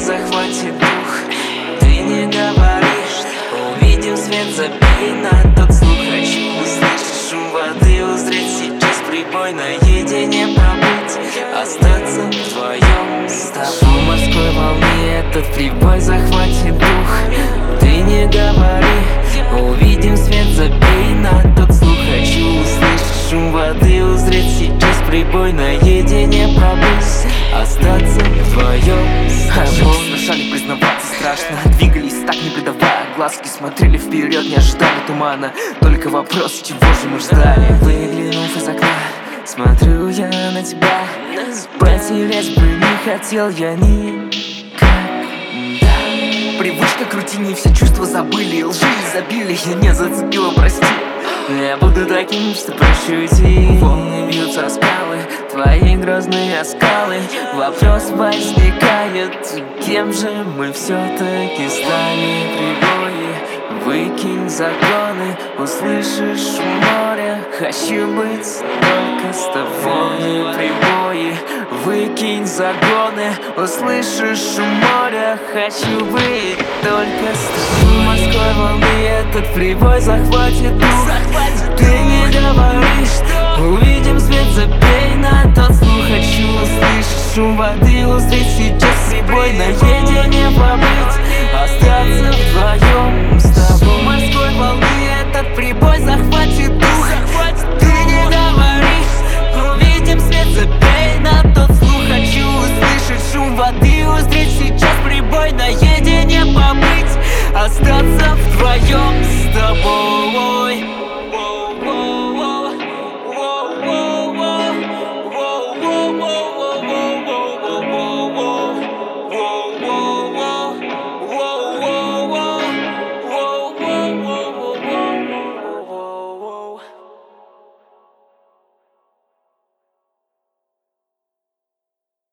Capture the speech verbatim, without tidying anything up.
захватит дух. Ты не говоришь, увидим свет, забей на тот слух. Хочу услышать шум воды, узреть сейчас прибой, наедине побыть, остаться вдвоем с тобой. В морской волне этот прибой захватит дух. Ты не говори, увидим свет, забей на тот слух. Хочу услышать шум воды, узреть сейчас прибой, наедине побыть, остаться вдвоем с тобой. Совершали, признаваться страшно, двигались так не придавая глазки, смотрели вперед, не ожидали тумана. Только вопрос, чего же мы ждали? Выглянув из окна, смотрю я на тебя. Потерять бы не хотел я никак. Привычка к рутине, все чувства забыли, лжи забили, я не зацепила, прости. Я буду таким, что прощу идти. Волны бьются о скалы, твои грозные оскалы. Вопрос возникает, кем же мы все-таки стали? Прибои, выкинь загоны, услышишь шум моря. Хочу быть только с тобой. Прибои, выкинь загоны, услышишь шум моря. Хочу быть только с тобой. В морской волны этот прибой захватит дух. Ты не говоришь, увидим свет, забей на тот слух. Хочу услышать шум воды, узреть сейчас прибой, наедине побыть, остаться вдвоем с тобой. В морской волны этот прибой захватит